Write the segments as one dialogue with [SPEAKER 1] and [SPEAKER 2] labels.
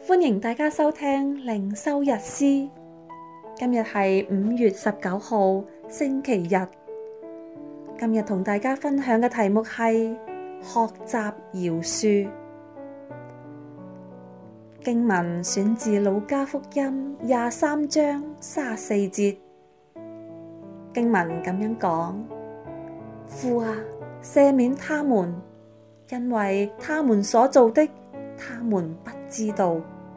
[SPEAKER 1] 歡迎大家收聽靈修日詩。今日係5月19號星期日。今日同大家分享嘅題目係學習饒恕。經文選自路加福音23章34節。經文咁樣講：父啊，赦免他們，因為他們所做的，他們不知道。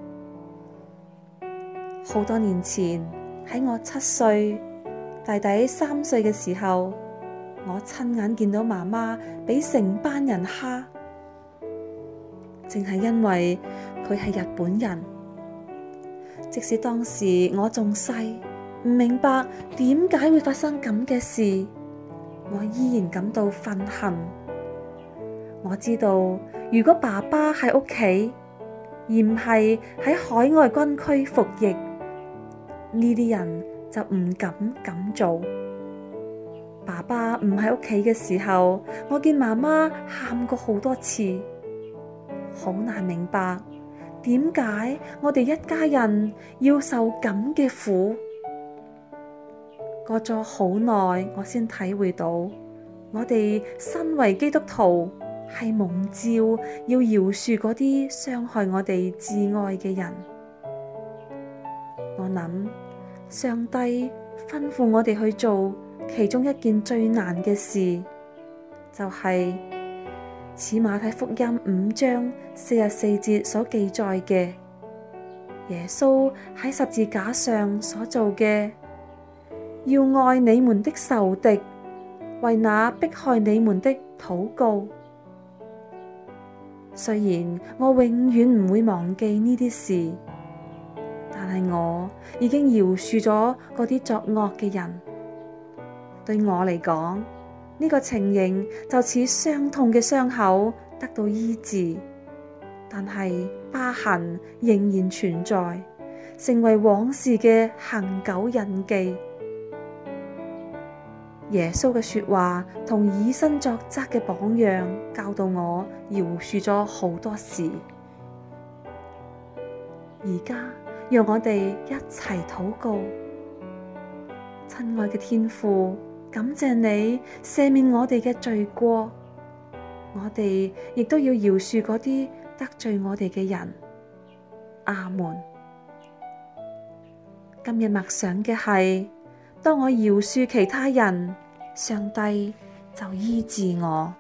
[SPEAKER 1] 好多年前，喺我7歲，弟弟3歲嘅時候，我親眼見到媽媽俾成班人蝦，淨係因為佢係日本人。即使當時我仲細，唔明白點解會發生咁嘅事，我依然感到憤恨。我知道，如果爸爸喺屋企，而唔係喺海外軍區服役，呢啲人就唔敢咁做。爸爸唔喺屋企嘅時候，我見媽媽喊過好多次，好難明白點解我哋一家人要受咁嘅苦。過咗好耐，我先體會到，我哋身為基督徒係蒙召要饒恕嗰啲傷害我哋至愛嘅人。我諗，上帝吩咐我哋去做其中一件最難嘅事，就係似馬太福音5章44節所記載嘅，耶穌喺十字架上所做嘅，要愛你們的仇敵，為那迫害你們的禱告。雖然我永遠唔會忘記呢啲事，但係我已經饒恕咗嗰啲作惡嘅人。對我嚟講，呢個情形就似傷痛嘅傷口得到醫治，但係疤痕仍然存在，成為往事嘅恆久印記。耶穌嘅說話同以身作則嘅榜樣，教導我饒恕咗好多事。而家讓我哋一齊禱告。親愛嘅天父，感謝你赦免我哋嘅罪過，我哋亦都要饒恕嗰啲得罪我哋嘅人。阿門。今日默想嘅係，當我饒恕其他人，上帝就醫治我。